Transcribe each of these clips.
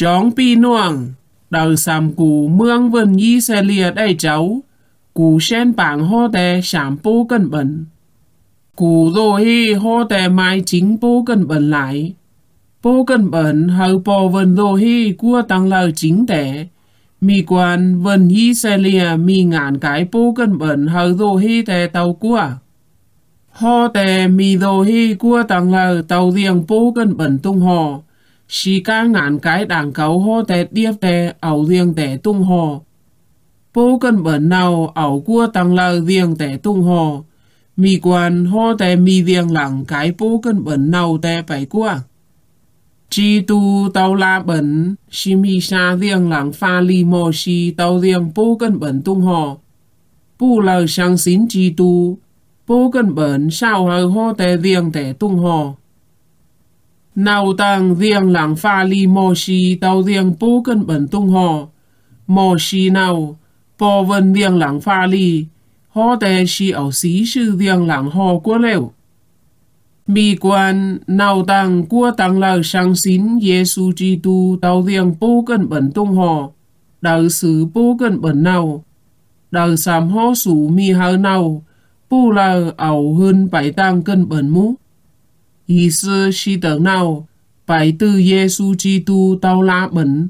Chóng pi nuông, đầu xàm cú mương vân y xe lìa đầy cháu, cú sen bảng hô tè sảm bố cân bẩn. Cú dô hi hô tè mai chính bố cân bẩn lại. Bố cân bẩn hầu bò vân dô hi cua tăng lời chính tè. Mì quan vân y xe lìa mì ngàn cái bố cân bẩn hầu dô hi tè tàu cua. Hô tè mì dô hi cua tăng lời tàu riêng bố cân bẩn tung hò. Xì ca ngàn cái đảng cấu hô tè điếp tè ảo riêng tè tung hò. Bố cân bẩn nào ảo cua tăng lời riêng tè tung hò. Mì quan hô tè mì riêng lặng cái bố cân bẩn nào tè phải cua. Chi tu tàu la bẩn, xì mì xa riêng lặng pha lì mò xì tàu riêng bố cân bẩn tung hò. Bố lời sang xín chi tu, bố cân bẩn sao hờ hô tè riêng tè tung hò. Nào tăng riêng lặng pha lì mò xì tàu riêng bố cân bẩn tung hò. Mò xì nào, bò vân riêng lặng pha lì, hô tè xì ảo xí sư riêng lặng hò của lều. Mì quan nào tăng cua tăng lời sang xín Giê-xu Chi-tu tàu riêng bố cân bẩn tung hò. Đào sử bố cân bẩn nào. Đào xàm hô sủ mì hờ nào. Bố lời ảo hơn bảy tăng cân bẩn mũ. Ý sư xì tờ nào. Bảy từ Giê-xu Chi-tu tàu la bẩn.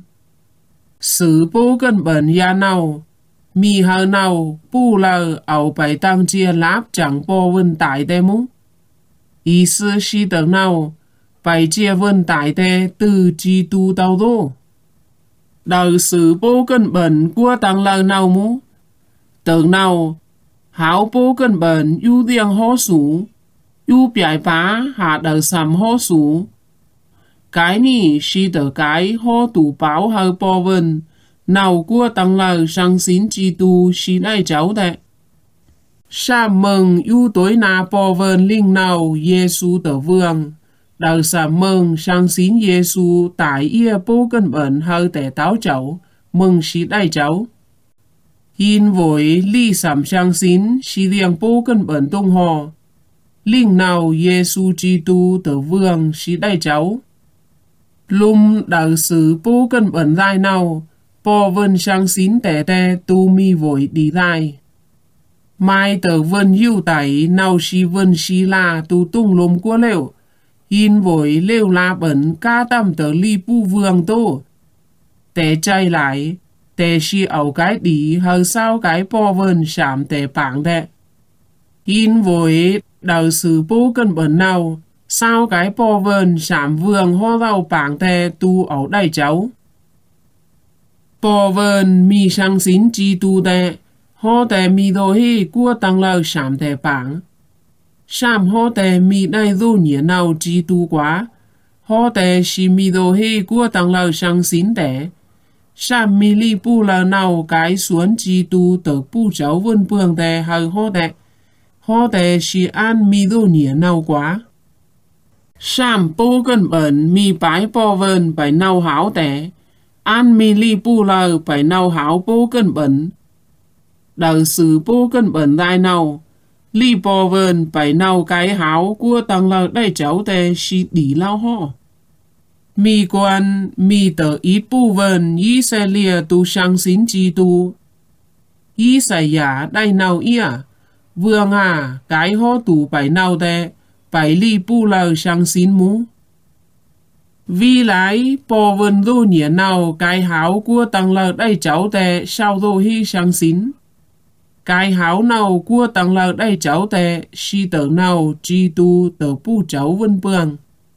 Sử bố cân bẩn ya nào. Mì hờ nào. Bố lời ảo bảy tăng chia láp chẳng bò vân tải tê mũ. Ý sư xì tờ nào. Bảy chia vân tải tê từ chi tu tàu đô. Đào sử bố cân bẩn của tăng lời nào mũ. Tờ nào. Hảo bố cân bẩn yu riêng hô sủ. Yu bẻ phá hạ đào xàm hô sủ. Cái nì xì tờ cái hô tủ báo hờ bò vân. Nào của tăng lời sang xín chi tu xì đại cháu tệ. Sa mừng yu tối na bò vân linh nào Giê-xu tờ vương. Đào sa mừng sang xín Giê-xu tải ia bố cân bẩn hờ tẻ táo cháu. Mừng xí đại cháu. Hin với li sảm sang xín xí riêng bố cân bẩn tung hò. Linh nào Giê-xu Chi-tu tờ vương xí đại cháu. Lùm đào sử bố cân bẩn dai nào. Bò vân sang xín tẻ tè tu mi vội đi dai. Mai tờ vân hưu tẩy nào xí vân xí la tu tung lùm của lều. Hin vội lều la bẩn ca tâm tờ li pu vương tô. Tẻ chay lại. Tè xì ảo cái đi hờ sao cái bò vân sảm tè bảng tè. Hin vội đào sử bố cân bẩn nào. Sao cái bò vân sảm vương hô rau bảng tè tu ảo đại cháu. Bò vân mi sang xín chi tu tè. Hô tè mi đô hi cua tăng lời sảm tè bảng. Sảm hô tè mi đại dô nhé nào chi tu quá. Hô tè xì mi đô hi cua tăng lời sang xín tè. Sảm mi li pu là nào cái xuống chi tu tờ pu cháu vân phương tè hờ hô tè. Hô tè xì an mi đô nhé nào quá. Sảm bố cân bẩn mi bái bò vân phải nào háo tè. An mi li pu là phải nào háo bố cân bẩn. Đào sử bố cân bẩn dai nào. Li bò vân phải nào cái háo của tăng là đại cháu tè xì đi lao ho. Mi quan mi tờ ít pu vân y xe lìa tu sang xín chi tu. Y xe giả đại nào ia. Vương à cái hô tù phải nào tè. Phải li pu lờ sang xín mũ. Vì lái bò vân dô nhé nào cái háo của tăng lờ đại cháu tè sao dô hi sang xín. Cái háo nào của tăng lờ đại cháu tè si tờ nào chi tu tờ pu cháu vân bường.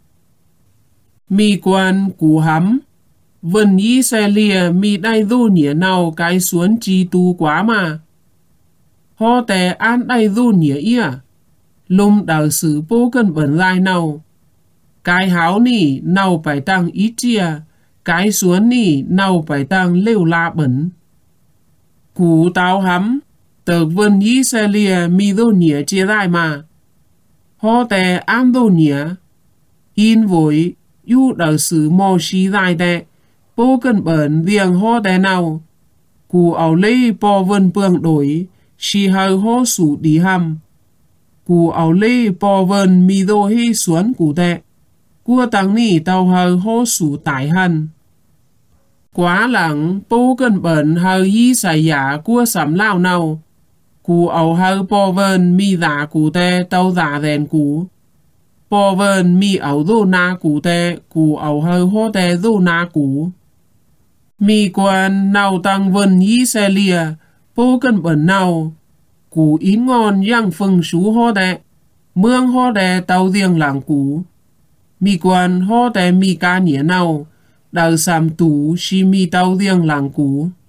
Mi quan cú hắm. Vân y xe lìa mi đại dô nhé nào cái xuống chi tu quá mà. Hô tè an đại dô nhé ia. Lùm đào sử bố cân bẩn lai nào. Cái háo nì nào phải tăng ít chia. Cái xuống nì nào phải tăng lêu la bẩn. Cú táo hắm. Tờ vân y xe lìa mi đô nhé chia lại mà. Hô tè an đô nhé. Hin vội yu đào sử mò xí dài tè. Bố cân bẩn riêng hô tè nào. Cú ảo lấy bò vân bường đổi. Xì hờ hô sủ đi hầm. Cú ảo lê bò vân mi đô hi xuống cú tệ. Cua tăng nì tàu hờ hô sủ tải hân. Quá lặng bố cân bẩn hờ y xài giả của sắm lao nào. Cú ấu hờ bò vơn mi giả cú tè tàu giả rèn cú. Bò vơn mi ấu dô na cú tè, cú ấu hờ hô tè dô na cú. Mi quan nào tăng vân y xe lìa, bố cân bẩn nào. Cú ín ngon yang phừng sú hô tè, mương hô tè tàu riêng làng cú. Mi quan hô tè mi ca nhía nào, đào xàm tú xì mi tàu riêng làng cú.